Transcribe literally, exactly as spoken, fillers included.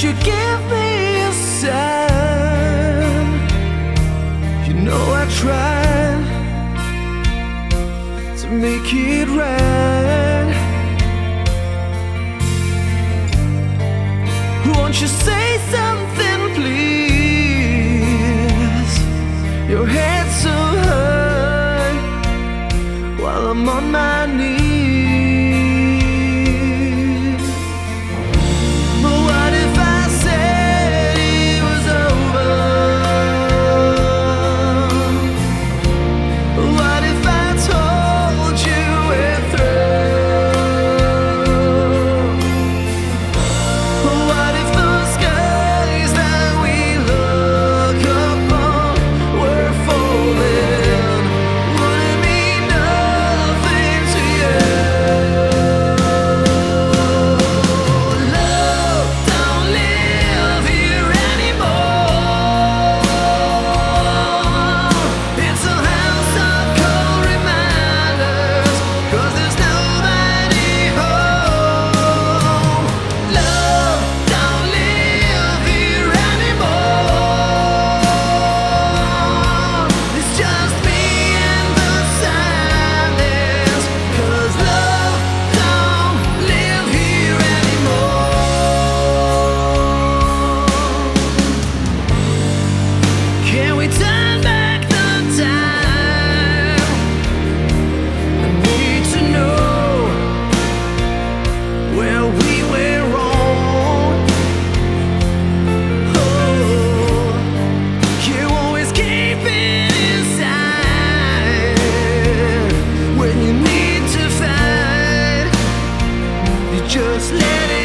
should give me a sign. You know I tried to make it right. Won't you say something, please? Your head's so high while I'm on my knees. But what if I said it was over? What if I told you we're through? What if the skies that we look upon were falling? Would it mean nothing to you? Love don't live here anymore. It's a house of cold reminders, 'cause there's nobody home. Love don't live here anymore. It's just me and the silence, 'cause love don't live here anymore. Can we turn back the time? I need to know where we went wrong. Oh, you always keep it inside. When you need to fight, you just let it